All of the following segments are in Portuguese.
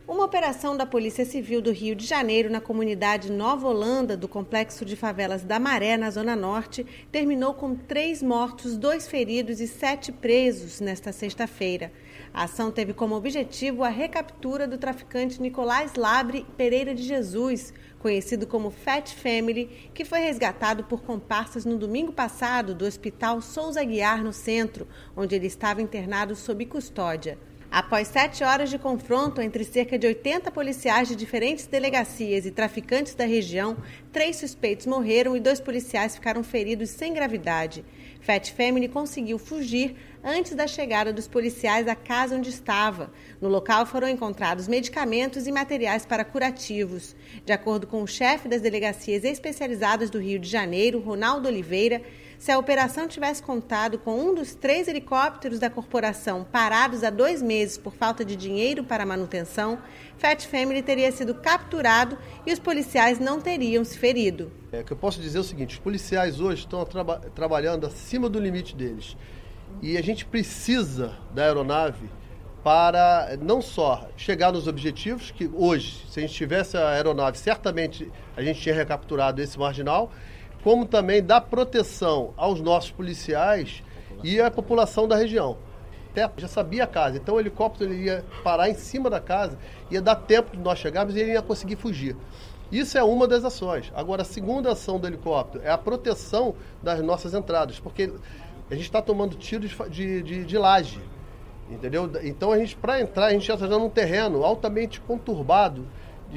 Uma operação da Polícia Civil do Rio de Janeiro na comunidade Nova Holanda, do complexo de favelas da Maré, na Zona Norte, terminou com 3 mortos, 2 feridos e 7 presos nesta sexta-feira. A ação teve como objetivo a recaptura do traficante Nicolás Labre Pereira de Jesus, conhecido como Fat Family, que foi resgatado por comparsas no domingo passado do Hospital Souza Aguiar, no centro, onde ele estava internado sob custódia. Após 7 horas de confronto entre cerca de 80 policiais de diferentes delegacias e traficantes da região, 3 suspeitos morreram e 2 policiais ficaram feridos sem gravidade. Fat Family conseguiu fugir antes da chegada dos policiais à casa onde estava. No local foram encontrados medicamentos e materiais para curativos. De acordo com o chefe das delegacias especializadas do Rio de Janeiro, Ronaldo Oliveira, se a operação tivesse contado com um dos 3 helicópteros da corporação parados há 2 meses por falta de dinheiro para manutenção, Fat Family teria sido capturado e os policiais não teriam se ferido. O que eu posso dizer é o seguinte: os policiais hoje estão trabalhando acima do limite deles. E a gente precisa da aeronave para não só chegar nos objetivos, que hoje, se a gente tivesse a aeronave, certamente a gente tinha recapturado esse marginal, como também dar proteção aos nossos policiais e à população da região. Até já sabia a casa, então o helicóptero ele ia parar em cima da casa, ia dar tempo de nós chegarmos e ele ia conseguir fugir. Isso é uma das ações. Agora, a segunda ação do helicóptero é a proteção das nossas entradas, porque a gente está tomando tiros de laje, entendeu? Então, para entrar, a gente já está num terreno altamente conturbado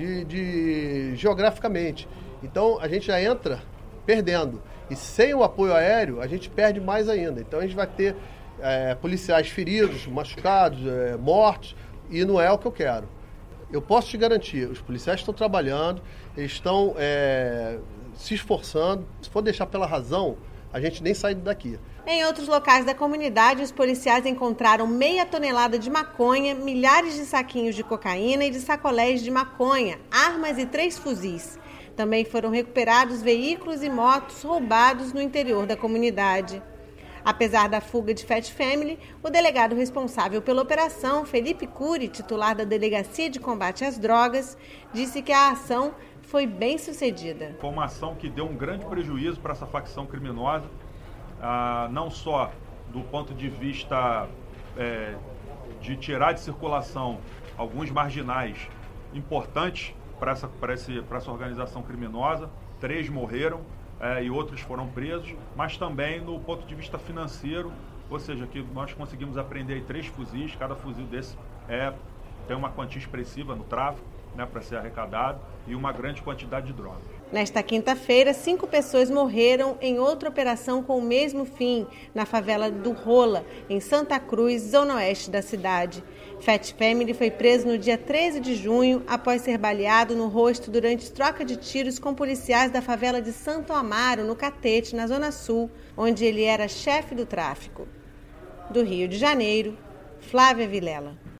geograficamente. Então, a gente já entra perdendo. E sem o apoio aéreo, a gente perde mais ainda. Então, a gente vai ter policiais feridos, machucados, mortos, e não é o que eu quero. Eu posso te garantir, os policiais estão trabalhando, eles estão se esforçando. Se for deixar pela razão, a gente nem sai daqui. Em outros locais da comunidade, os policiais encontraram meia tonelada de maconha, milhares de saquinhos de cocaína e de sacolés de maconha, armas e 3 fuzis. Também foram recuperados veículos e motos roubados no interior da comunidade. Apesar da fuga de Fat Family, o delegado responsável pela operação, Felipe Cury, titular da Delegacia de Combate às Drogas, disse que a ação foi bem sucedida. Foi uma ação que deu um grande prejuízo para essa facção criminosa, não só do ponto de vista de tirar de circulação alguns marginais importantes para essa organização criminosa, 3 morreram e outros foram presos, mas também no ponto de vista financeiro, ou seja, que nós conseguimos apreender 3 fuzis, cada fuzil desse tem uma quantia expressiva no tráfico, para ser arrecadado, e uma grande quantidade de drogas. Nesta quinta-feira, 5 pessoas morreram em outra operação com o mesmo fim, na favela do Rola, em Santa Cruz, zona oeste da cidade. Fat Family foi preso no dia 13 de junho, após ser baleado no rosto durante troca de tiros com policiais da favela de Santo Amaro, no Catete, na zona sul, onde ele era chefe do tráfico. Do Rio de Janeiro, Flávia Vilela.